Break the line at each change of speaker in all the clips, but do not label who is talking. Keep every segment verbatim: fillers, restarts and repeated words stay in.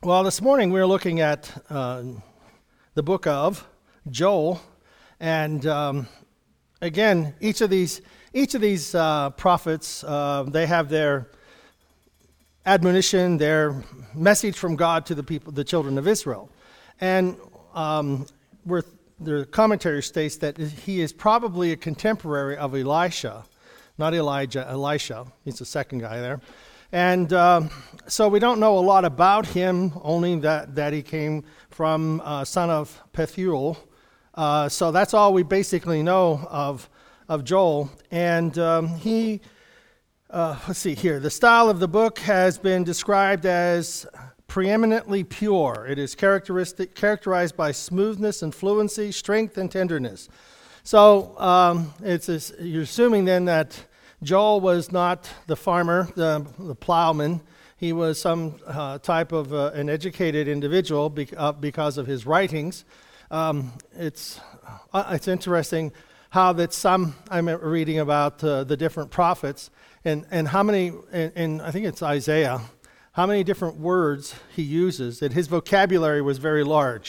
Well, this morning we're looking at uh, the book of Joel, and um, again, each of these each of these uh, prophets, uh, they have their admonition, their message from God to the people, the children of Israel, and um, we're, the commentary states that he is probably a contemporary of Elisha, not Elijah, Elisha. He's the second guy there. And um, so we don't know a lot about him, only that, that he came from uh, son of Pethuel. Uh, so that's all we basically know of of Joel. And um, he, uh, let's see here, the style of the book has been described as preeminently pure. It is characteristic characterized by smoothness and fluency, strength and tenderness. So um, it's a, you're assuming then that Joel was not the farmer, the, the plowman. He was some uh, type of uh, an educated individual be, uh, because of his writings. Um, it's uh, it's interesting how that some, I'm reading about uh, the different prophets, and, and how many, and, and I think it's Isaiah, how many different words he uses, that his vocabulary was very large.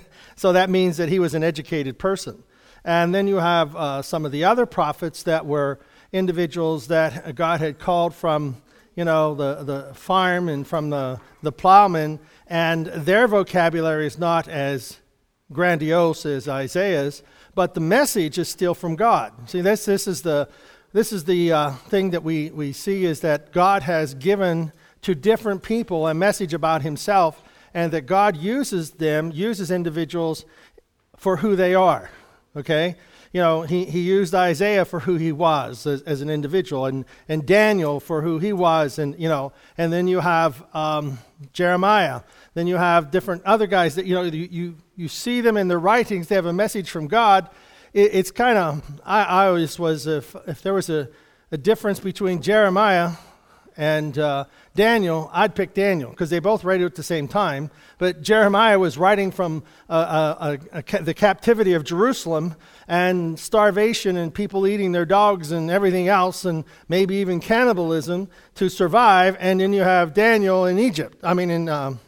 So that means that he was an educated person. And then you have uh, some of the other prophets that were individuals that God had called from, you know, the, the farm and from the, the plowman, and their vocabulary is not as grandiose as Isaiah's, but the message is still from God. See, this this is the this is the uh, thing that we, we see, is that God has given to different people a message about himself, and that God uses them, uses individuals for who they are, okay? You know, he, he used Isaiah for who he was as, as an individual, and, and Daniel for who he was, and, you know, and then you have um, Jeremiah. Then you have different other guys that, you know, you, you, you see them in their writings, they have a message from God. It, it's kind of, I, I always was, if, if there was a, a difference between Jeremiah and uh, Daniel, I'd pick Daniel, because they both wrote at the same time. But Jeremiah was writing from uh, a, a, a, the captivity of Jerusalem, and starvation and people eating their dogs and everything else, and maybe even cannibalism to survive. And then you have Daniel in Egypt, I mean in um,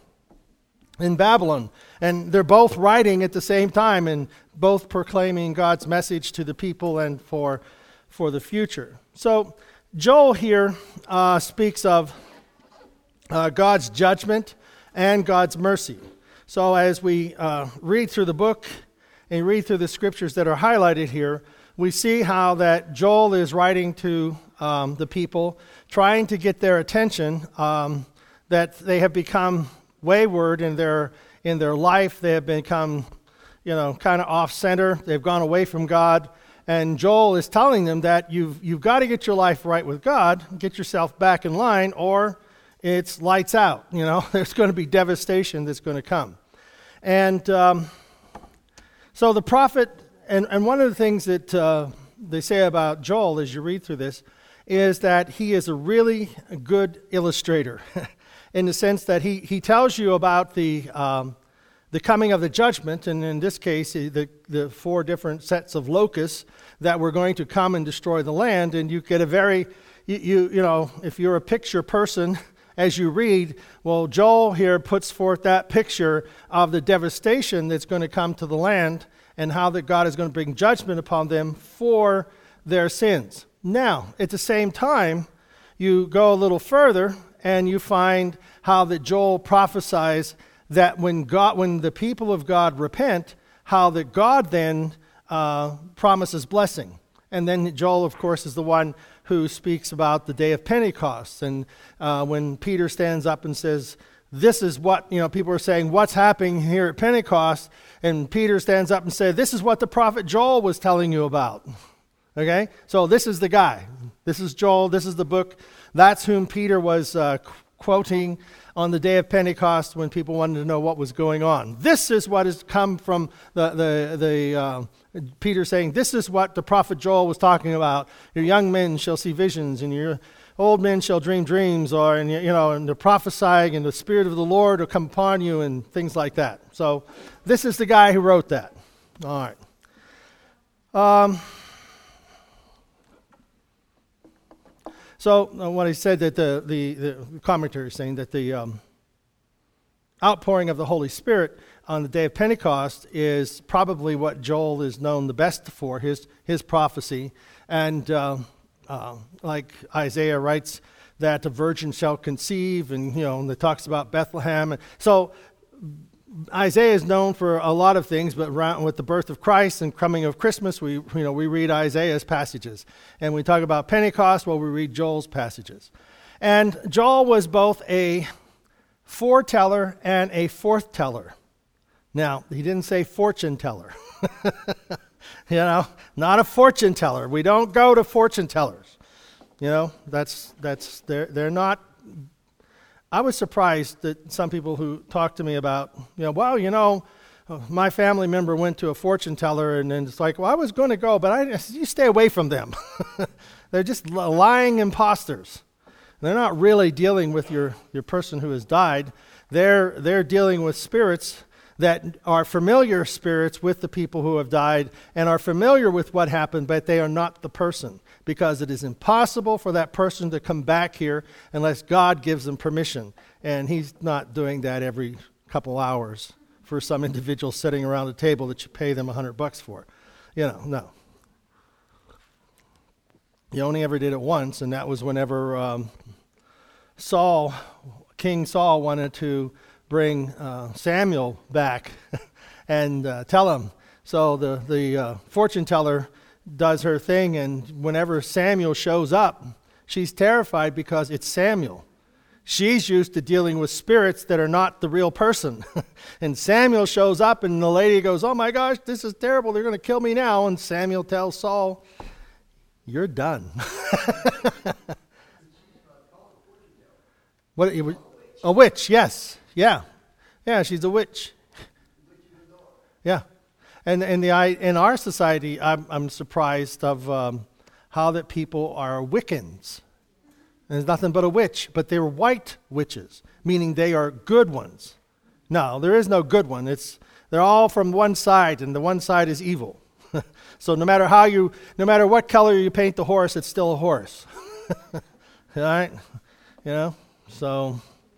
in Babylon. And they're both writing at the same time, and both proclaiming God's message to the people and for for the future. So Joel here uh, speaks of uh, God's judgment and God's mercy. So as we uh, read through the book and read through the scriptures that are highlighted here, we see how that Joel is writing to um, the people, trying to get their attention, um, that they have become wayward in their in their life. They have become, you know, kind of off-center. They've gone away from God. And Joel is telling them that you've you've got to get your life right with God, get yourself back in line, or it's lights out. You know, there's going to be devastation that's going to come. And um, so the prophet, and, and one of the things that uh, they say about Joel as you read through this, is that he is a really good illustrator, in the sense that he, he tells you about the um, the coming of the judgment, and in this case, the, the four different sets of locusts that were going to come and destroy the land. And you get a very, you, you, you know, if you're a picture person, as you read, well, Joel here puts forth that picture of the devastation that's going to come to the land, and how that God is going to bring judgment upon them for their sins. Now, at the same time, you go a little further, and you find how that Joel prophesies that when God, when the people of God repent, how that God then uh, promises blessing. And then Joel, of course, is the one who speaks about the day of Pentecost. And uh, when Peter stands up and says, this is what, you know, people are saying, what's happening here at Pentecost? And Peter stands up and says, this is what the prophet Joel was telling you about. Okay? So this is the guy. This is Joel. This is the book. That's whom Peter was uh, quoting on the day of Pentecost when people wanted to know what was going on. This is what has come from the, the, the uh, Peter saying, this is what the prophet Joel was talking about. Your young men shall see visions, and your old men shall dream dreams, or, and, you know, and the prophesying, and the Spirit of the Lord will come upon you, and things like that. So this is the guy who wrote that. All right. Um, So uh, what I said, that the, the, the commentary is saying that the um, outpouring of the Holy Spirit on the day of Pentecost is probably what Joel is known the best for, his his prophecy. And uh, uh, like Isaiah writes that a virgin shall conceive, and you know, and it talks about Bethlehem. So Isaiah is known for a lot of things, but around, with the birth of Christ and coming of Christmas, we you know we read Isaiah's passages, and we talk about Pentecost, well, we read Joel's passages. And Joel was both a foreteller and a forth-teller. Now, he didn't say fortune teller. You know, not a fortune teller. We don't go to fortune tellers. You know, that's that's they're they're not. I was surprised that some people who talk to me about, you know, well, you know, my family member went to a fortune teller, and then it's like, well, I was going to go, but I you stay away from them. They're just lying imposters. They're not really dealing with your, your person who has died. They're they're dealing with spirits that are familiar spirits with the people who have died and are familiar with what happened, but they are not the person, because it is impossible for that person to come back here unless God gives them permission. And he's not doing that every couple hours for some individual sitting around a table that you pay them a hundred bucks for. You know, no. He only ever did it once, and that was whenever um, Saul, King Saul, wanted to bring uh, Samuel back and uh, tell him. So the, the uh, fortune teller does her thing, and whenever Samuel shows up, she's terrified because it's Samuel. She's used to dealing with spirits that are not the real person. And Samuel shows up, and the lady goes, oh my gosh, this is terrible, they're going to kill me now. And Samuel tells Saul, you're done. What? A witch, yes. Yeah, yeah, she's a witch. Yeah, and in the in our society, I'm I'm surprised of um, how that people are Wiccans. And there's nothing but a witch, but they're white witches, meaning they are good ones. No, there is no good one. It's they're all from one side, and the one side is evil. So no matter how you, no matter what color you paint the horse, it's still a horse. All right, you know. So.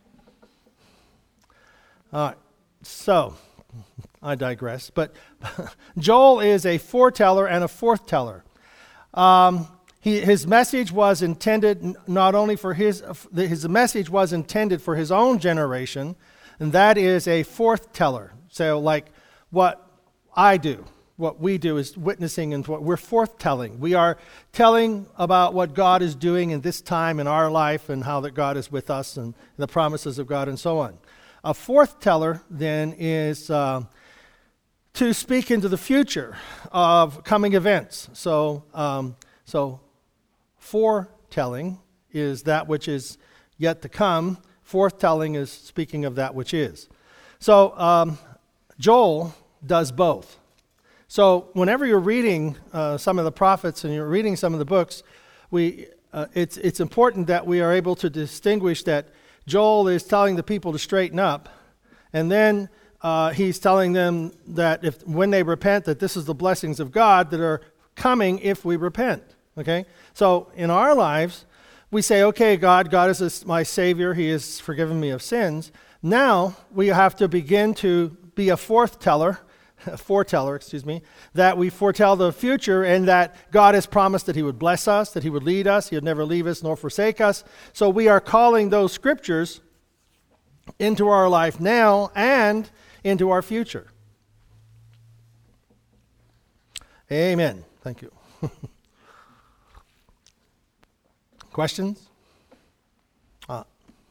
All right, so I digress. But Joel is a foreteller and a forth-teller. Um, he, his message was intended not only for his, his message was intended for his own generation, and that is a forth-teller. So like what I do, what we do is witnessing, and what we're forth-telling. We are telling about what God is doing in this time in our life, and how that God is with us, and the promises of God, and so on. A forth-teller, then, is uh, to speak into the future of coming events. So, um, so foretelling is that which is yet to come. Forth-telling is speaking of that which is. So um, Joel does both. So whenever you're reading uh, some of the prophets and you're reading some of the books, we uh, it's it's important that we are able to distinguish that Joel is telling the people to straighten up, and then uh, he's telling them that if when they repent, that this is the blessings of God that are coming if we repent. Okay? So in our lives, we say, okay, God, God is a, my Savior. He has forgiven me of sins. Now we have to begin to be a forth-teller, a foreteller, excuse me, that we foretell the future, and that God has promised that he would bless us, that he would lead us, he would never leave us nor forsake us. So we are calling those scriptures into our life now and into our future. Amen. Thank you. Questions? Uh,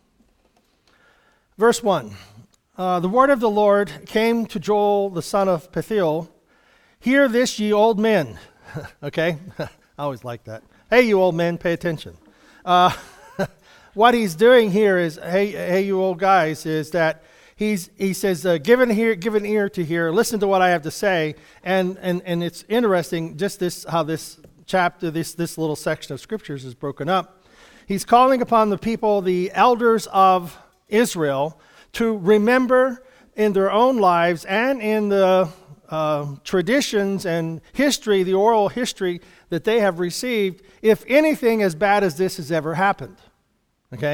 verse one. Uh, the word of the Lord came to Joel, the son of Pethuel. Hear this, ye old men. Okay? I always like that. Hey, you old men, pay attention. Uh, what he's doing here is, hey, hey, you old guys, is that he's he says, uh, give an ear, give an ear to hear, listen to what I have to say. And and and it's interesting, just this how this chapter, this this little section of scriptures is broken up. He's calling upon the people, the elders of Israel, to remember in their own lives and in the uh, traditions and history, the oral history that they have received, if anything as bad as this has ever happened. Okay?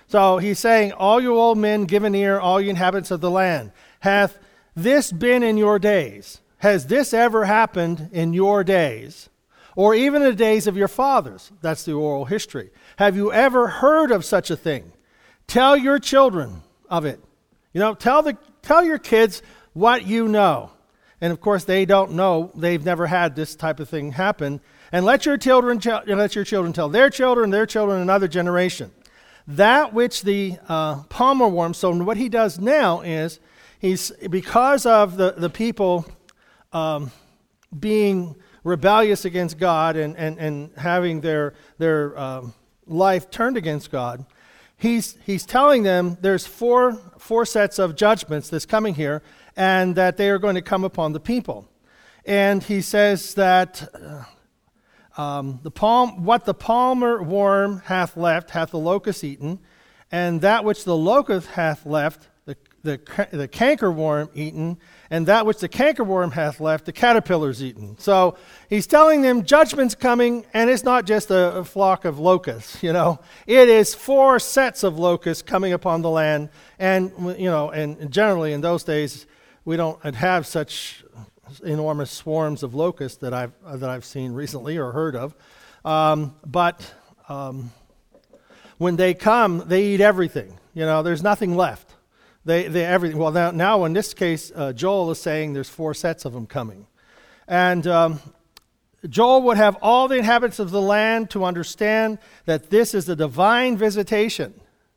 So he's saying, all you old men, give an ear, all you inhabitants of the land. Hath this been in your days? Has this ever happened in your days? Or even the days of your fathers? That's the oral history. Have you ever heard of such a thing? Tell your children of it. You know, tell the tell your kids what you know. And of course, they don't know. They've never had this type of thing happen. And let your children let your children tell their children, their children, another generation. That which the uh, palmer worm. So what he does now is he's because of the the people um, being rebellious against God and and and having their their um, life turned against God. He's he's telling them there's four four sets of judgments that's coming here, and that they are going to come upon the people. And he says that uh, um, the palm, what the palmer worm hath left, hath the locust eaten, and that which the locust hath left, the the the cankerworm eaten, and that which the cankerworm hath left, the caterpillars eaten. So he's telling them judgment's coming, and it's not just a, a flock of locusts, you know. It is four sets of locusts coming upon the land, and, you know, and generally in those days, we don't have such enormous swarms of locusts that I've, uh, that I've seen recently or heard of. Um, but um, when they come, they eat everything. You know, there's nothing left. They, they everything. Well, now, now in this case, uh, Joel is saying there's four sets of them coming. And um, Joel would have all the inhabitants of the land to understand that this is a divine visitation.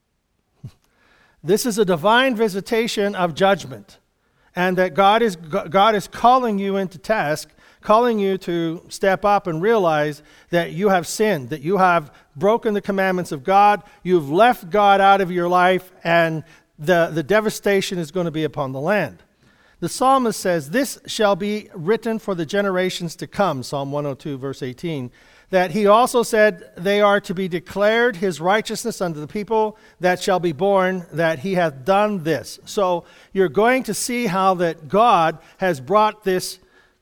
This is a divine visitation of judgment. And that God is, God is calling you into task, calling you to step up and realize that you have sinned, that you have broken the commandments of God, you've left God out of your life, and The, the devastation is going to be upon the land. The psalmist says, this shall be written for the generations to come, Psalm one oh two, verse eighteen, that he also said, they are to be declared his righteousness unto the people that shall be born, that he hath done this. So you're going to see how that God has brought this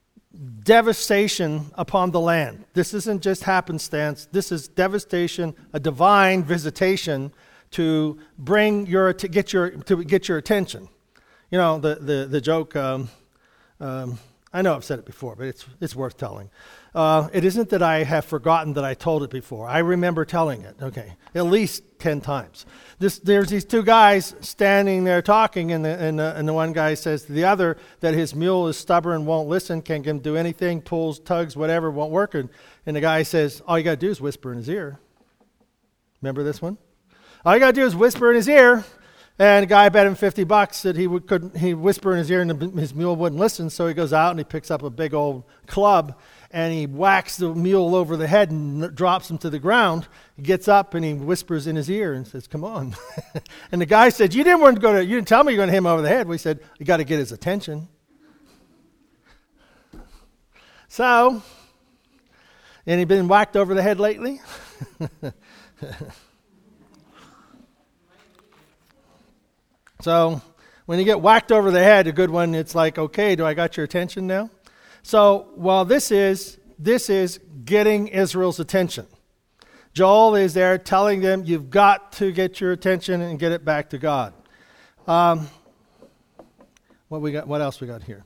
devastation upon the land. This isn't just happenstance. This is devastation, a divine visitation to bring your to get your to get your attention. You know, the the the joke. Um, um, I know I've said it before, but it's it's worth telling. Uh, it isn't that I have forgotten that I told it before. I remember telling it. Okay, at least ten times. This there's these two guys standing there talking, and the and the, and the one guy says to the other that his mule is stubborn, won't listen, can't get him to do anything, pulls, tugs, whatever, won't work. And, and the guy says, all you got to do is whisper in his ear. Remember this one? All you got to do is whisper in his ear, and the guy bet him fifty bucks that he would couldn't he whisper in his ear and the, his mule wouldn't listen. So he goes out and he picks up a big old club and he whacks the mule over the head and drops him to the ground. He gets up and he whispers in his ear and says, "Come on." And the guy said, "You didn't want to go to. You didn't tell me you're going to hit him over the head." We said, "You got to get his attention." So, any been whacked over the head lately? So when you get whacked over the head, a good one, it's like, okay, do I got your attention now? So while this is this is getting Israel's attention, Joel is there telling them, you've got to get your attention and get it back to God. Um, what we got? What else we got here?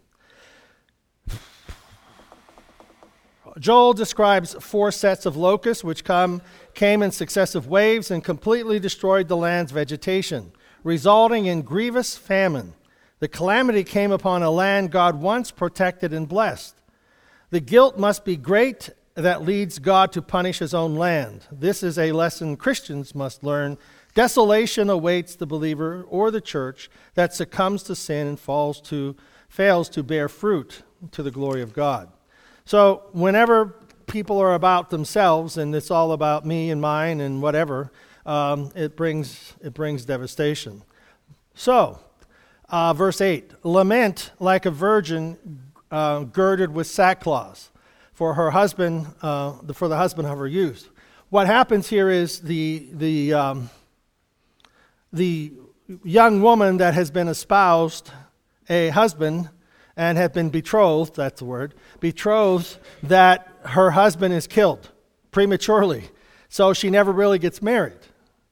Joel describes four sets of locusts which come came in successive waves and completely destroyed the land's vegetation, resulting in grievous famine. The calamity came upon a land God once protected and blessed. The guilt must be great that leads God to punish his own land. This is a lesson Christians must learn. Desolation awaits the believer or the church that succumbs to sin and falls to, fails to bear fruit to the glory of God. So whenever people are about themselves and it's all about me and mine and whatever, Um, it brings it brings devastation. So, uh, verse eight: lament like a virgin uh, girded with sackcloth for her husband, uh, the, for the husband of her youth. What happens here is the the um, the young woman that has been espoused a husband and had been betrothed, that's the word, betrothed, that her husband is killed prematurely, so she never really gets married.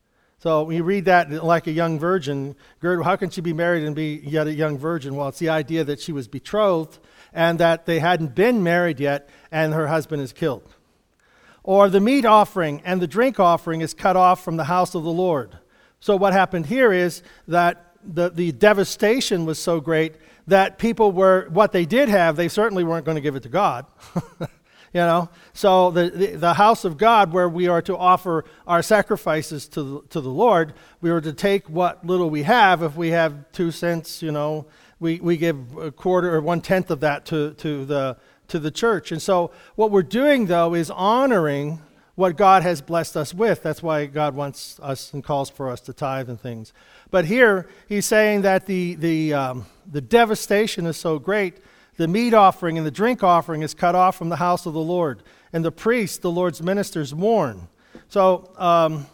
So when you read that like a young virgin, how can she be married and be yet a young virgin? Well, it's the idea that she was betrothed and that they hadn't been married yet and her husband is killed. Or the meat offering and the drink offering is cut off from the house of the Lord. So what happened here is that the, the devastation was so great that people were, what they did have, they certainly weren't going to give it to God. You know, so the, the the house of God, where we are to offer our sacrifices to the, to the Lord, we are to take what little we have. If we have two cents, you know, we, we give a quarter or one tenth of that to to the to the church. And so what we're doing though is honoring what God has blessed us with. That's why God wants us and calls for us to tithe and things. But here he's saying that the the um, the devastation is so great. The meat offering and the drink offering is cut off from the house of the Lord, and the priests, the Lord's ministers, mourn. So um,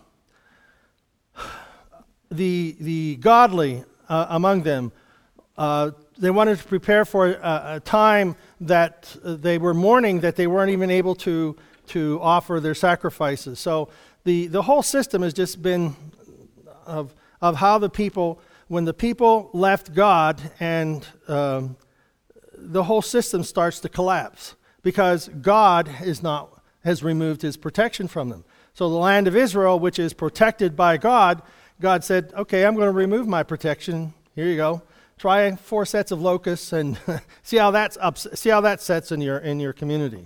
the the godly uh, among them, uh, they wanted to prepare for a, a time that they were mourning, that they weren't even able to to offer their sacrifices. So the the whole system has just been of of how the people, when the people left God and um, the whole system starts to collapse because God is not has removed his protection from them. So the land of Israel, which is protected by God, God said, okay, I'm going to remove my protection. Here you go. Try four sets of locusts and see how that's up, see how that sets in your in your community.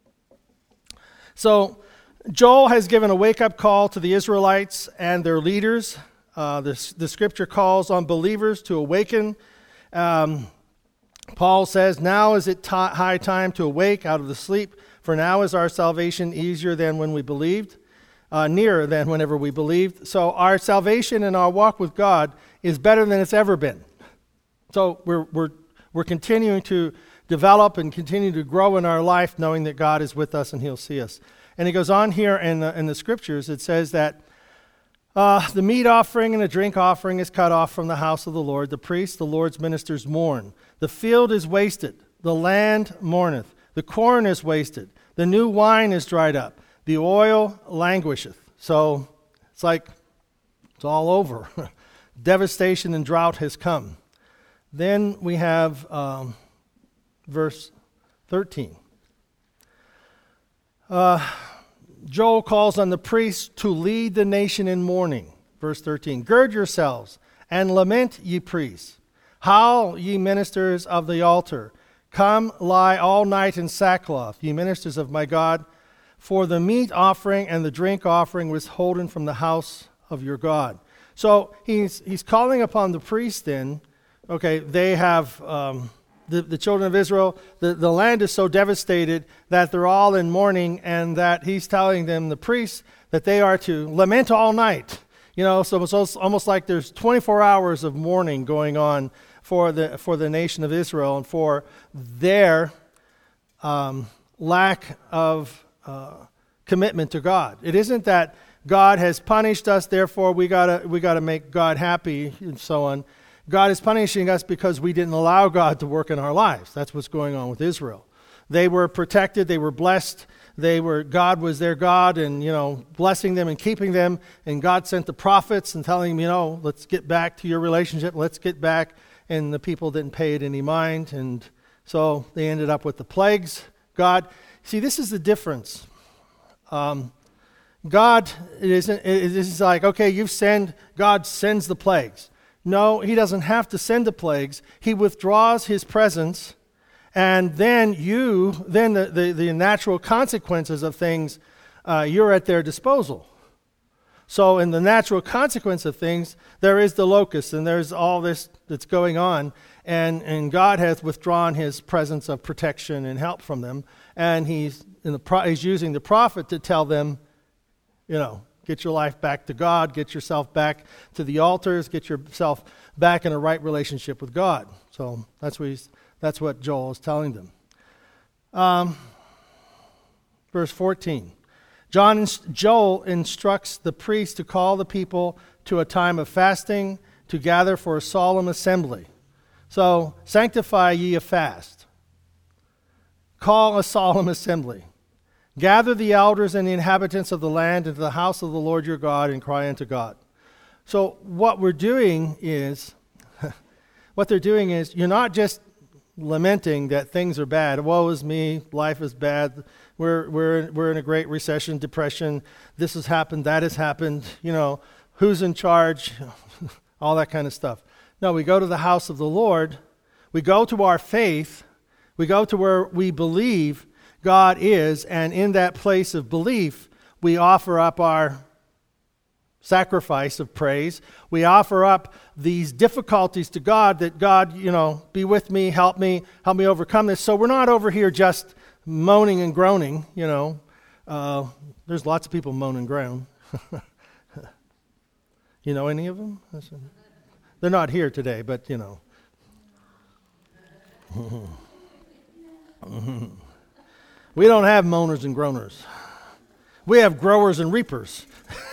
So Joel has given a wake-up call to the Israelites and their leaders. Uh, the, the scripture calls on believers to awaken. Um, Paul says, now is it t- high time to awake out of the sleep, for now is our salvation easier than when we believed, uh, nearer than whenever we believed. So our salvation and our walk with God is better than it's ever been. So we're we're we're continuing to develop and continue to grow in our life, knowing that God is with us and he'll see us. And it goes on here in the, in the scriptures, it says that Uh, the meat offering and the drink offering is cut off from the house of the Lord. The priests, the Lord's ministers, mourn. The field is wasted. The land mourneth. The corn is wasted. The new wine is dried up. The oil languisheth. So it's like it's all over. Devastation and drought has come. Then we have um, verse thirteen. Uh, Joel calls on the priests to lead the nation in mourning. Verse thirteen, gird yourselves and lament, ye priests. Howl, ye ministers of the altar. Come, lie all night in sackcloth, ye ministers of my God. For the meat offering and the drink offering was holden from the house of your God. So he's he's calling upon the priests then. Okay, they have... Um, The, the children of Israel, the, the land is so devastated that they're all in mourning, and that he's telling them, the priests, that they are to lament all night. You know, so it's almost like there's twenty-four hours of mourning going on for the for the nation of Israel and for their um, lack of uh, commitment to God. It isn't that God has punished us, therefore we gotta we gotta make God happy and so on. God is punishing us because we didn't allow God to work in our lives. That's what's going on with Israel. They were protected, they were blessed, they were God was their God and, you know, blessing them and keeping them, and God sent the prophets and telling them, you know, let's get back to your relationship, let's get back, and the people didn't pay it any mind, and so they ended up with the plagues. God, see, this is the difference. Um, God, it isn't, it is like, okay, you've sinned, God sends the plagues. No, he doesn't have to send the plagues. He withdraws his presence, and then you, then the, the, the natural consequences of things, uh, you're at their disposal. So in the natural consequence of things, there is the locust, and there's all this that's going on, and, and God has withdrawn his presence of protection and help from them, and he's, in the pro- he's using the prophet to tell them, you know, get your life back to God, get yourself back to the altars, get yourself back in a right relationship with God. So that's what he's, that's what Joel is telling them. Um, verse fourteen. John, Joel instructs the priests to call the people to a time of fasting, to gather for a solemn assembly. So sanctify ye a fast. Call a solemn assembly. Gather the elders and the inhabitants of the land into the house of the Lord your God and cry unto God. So what we're doing is, what they're doing is, you're not just lamenting that things are bad. Woe is me, life is bad, we're we're we're in a great recession, depression, this has happened, that has happened, you know, who's in charge, all that kind of stuff. No, we go to the house of the Lord, we go to our faith, we go to where we believe God is, and in that place of belief, we offer up our sacrifice of praise. We offer up these difficulties to God, that God, you know, be with me, help me, help me overcome this. So we're not over here just moaning and groaning, you know. Uh, there's lots of people moan and groan. You know any of them? They're not here today, but, you know. We don't have moaners and groaners. We have growers and reapers.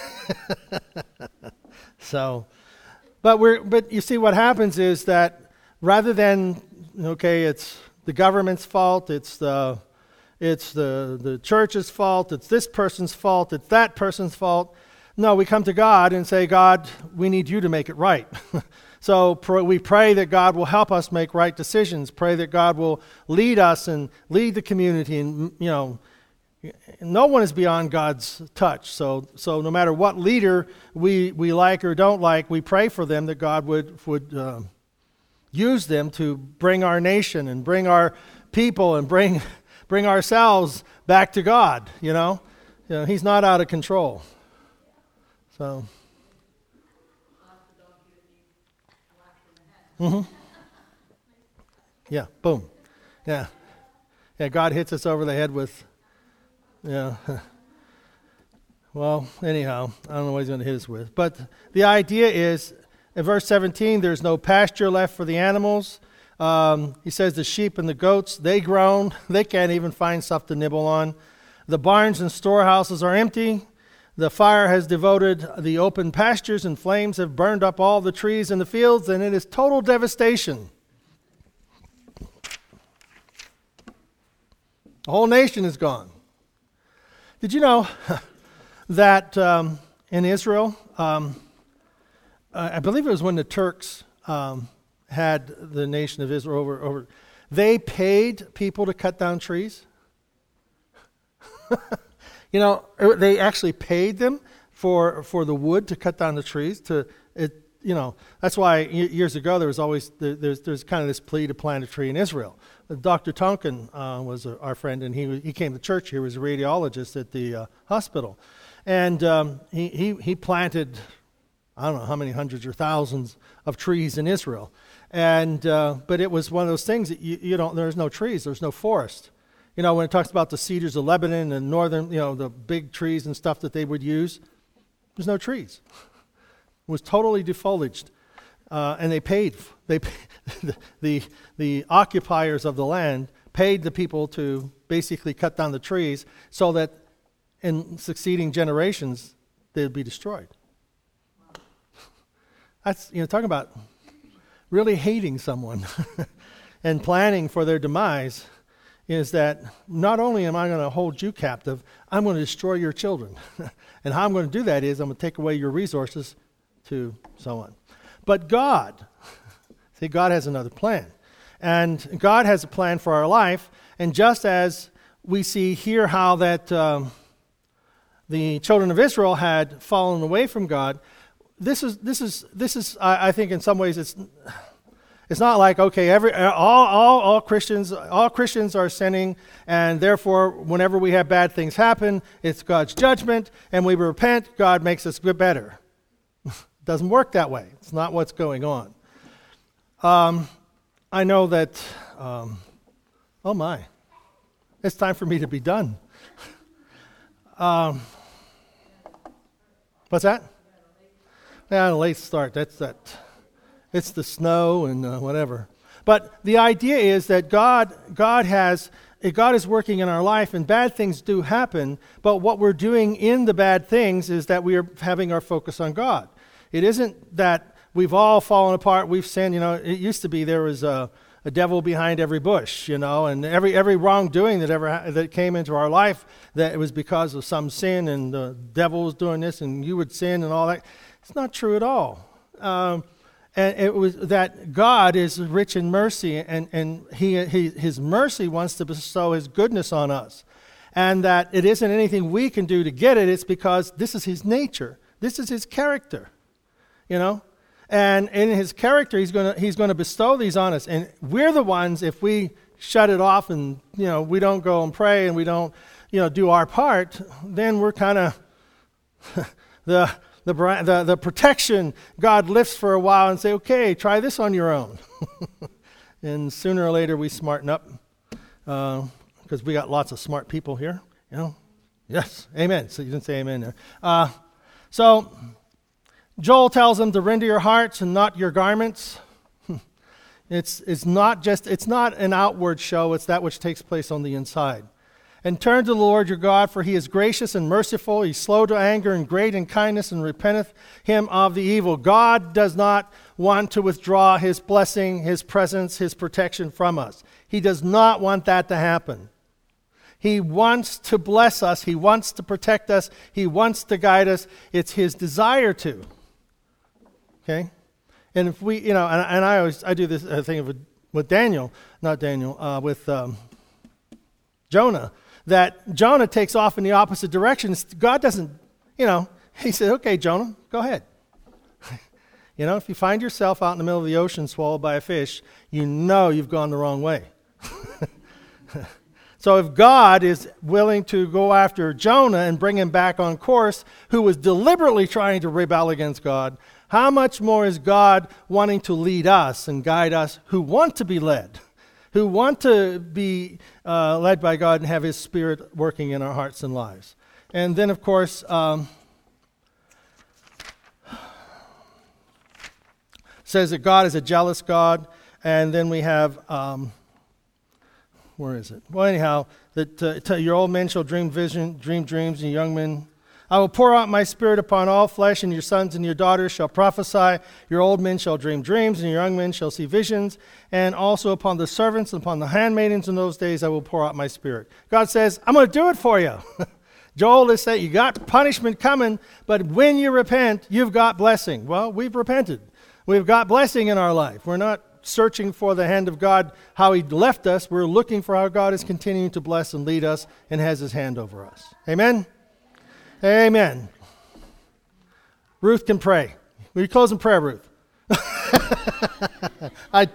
So, but we're but you see what happens is that rather than, okay, it's the government's fault, it's the it's the the church's fault, it's this person's fault, it's that person's fault. No, we come to God and say, God, we need you to make it right. So pr- we pray that God will help us make right decisions. Pray that God will lead us and lead the community, and you know. No one is beyond God's touch. So so no matter what leader we, we like or don't like, we pray for them that God would, would uh, use them to bring our nation and bring our people and bring bring ourselves back to God, you know. You know, He's not out of control. So. Mm-hmm. Yeah, boom. Yeah. Yeah, God hits us over the head with... Yeah. Well, anyhow, I don't know what he's going to hit us with. But the idea is, in verse seventeen, there's no pasture left for the animals. Um, he says the sheep and the goats, they groan. They can't even find stuff to nibble on. The barns and storehouses are empty. The fire has devoted the open pastures, and flames have burned up all the trees in the fields, and it is total devastation. The whole nation is gone. Did you know that um, in Israel, um, I believe it was when the Turks um, had the nation of Israel over, over, they paid people to cut down trees? You know, they actually paid them for for the wood to cut down the trees. To it, you know, that's why years ago there was always there, there's there's kind of this plea to plant a tree in Israel. Doctor Tonkin uh, was a, our friend, and he he came to church here. He was a radiologist at the uh, hospital, and um, he, he he planted, I don't know how many hundreds or thousands of trees in Israel, and uh, but it was one of those things that you, you don't. There's no trees. There's no forest. You know, when it talks about the cedars of Lebanon and northern, you know, the big trees and stuff that they would use, there's no trees. It was totally defoliaged. Uh, and they paid, they the, the the occupiers of the land paid the people to basically cut down the trees so that in succeeding generations they'd be destroyed. That's, you know, talking about really hating someone and planning for their demise. Is that not only am I going to hold you captive, I'm going to destroy your children. And how I'm going to do that is I'm going to take away your resources to so on. But God, see, God has another plan. And God has a plan for our life. And just as we see here how that um, the children of Israel had fallen away from God, this is, this is, this is I, I think in some ways it's... It's not like, okay, every all, all all Christians all Christians are sinning, and therefore whenever we have bad things happen, it's God's judgment, and we repent, God makes us get better. It doesn't work that way. It's not what's going on. Um, I know that, um, oh my, it's time for me to be done. Um, what's that? Yeah, a late start. That's that. It's the snow and uh, whatever. But the idea is that God, God has, God is working in our life, and bad things do happen. But what we're doing in the bad things is that we are having our focus on God. It isn't that we've all fallen apart, we've sinned. You know, it used to be there was a, a devil behind every bush, you know, and every every wrongdoing that ever ha- that came into our life, that it was because of some sin, and the devil was doing this, and you would sin and all that. It's not true at all. Um, and it was that God is rich in mercy, and, and he, he His mercy wants to bestow His goodness on us. And that it isn't anything we can do to get it. It's because this is His nature. This is His character, you know. And in His character, He's going to He's going to bestow these on us. And we're the ones, if we shut it off and, you know, we don't go and pray and we don't, you know, do our part, then we're kind of the, the the the protection God lifts for a while and say, okay, try this on your own. And sooner or later we smarten up because uh, we got lots of smart people here, you know. Yes, amen. So you didn't say amen there. Uh, so Joel tells them to render your hearts and not your garments. It's it's not just it's not an outward show, it's that which takes place on the inside. And turn to the Lord your God, for He is gracious and merciful. He's slow to anger and great in kindness, and repenteth him of the evil. God does not want to withdraw His blessing, His presence, His protection from us. He does not want that to happen. He wants to bless us. He wants to protect us. He wants to guide us. It's His desire to. Okay? And if we, you know, and, and I always, I do this uh, thing with, with Daniel, not Daniel, uh, with um, Jonah, that Jonah takes off in the opposite direction. God doesn't, you know, He said, okay, Jonah, go ahead. You know, if you find yourself out in the middle of the ocean swallowed by a fish, you know you've gone the wrong way. So if God is willing to go after Jonah and bring him back on course, who was deliberately trying to rebel against God, how much more is God wanting to lead us and guide us who want to be led, who want to be uh, led by God and have His Spirit working in our hearts and lives. And then, of course, um, says that God is a jealous God. And then we have, um, where is it? Well, anyhow, that uh, t- your old men shall dream vision, dream dreams, and young men. I will pour out my Spirit upon all flesh, and your sons and your daughters shall prophesy. Your old men shall dream dreams, and your young men shall see visions. And also upon the servants and upon the handmaidens in those days I will pour out my Spirit. God says, I'm going to do it for you. Joel is saying, you got punishment coming, but when you repent, you've got blessing. Well, we've repented. We've got blessing in our life. We're not searching for the hand of God, how He left us. We're looking for how God is continuing to bless and lead us and has His hand over us. Amen? Amen. Ruth can pray. Will you close in prayer, Ruth? I,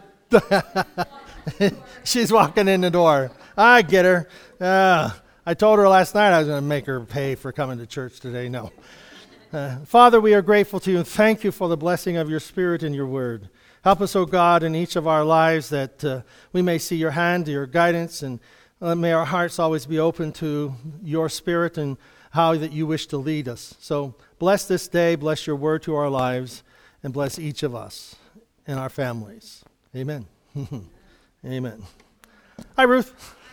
she's walking in the door. I get her. Uh, I told her last night I was going to make her pay for coming to church today. No. Uh, Father, we are grateful to you and thank you for the blessing of your Spirit and your word. Help us, O God, in each of our lives that uh, we may see your hand, your guidance, and uh, may our hearts always be open to your Spirit and how that you wish to lead us. So bless this day, bless your word to our lives, and bless each of us and our families. Amen. Amen. Hi, Ruth.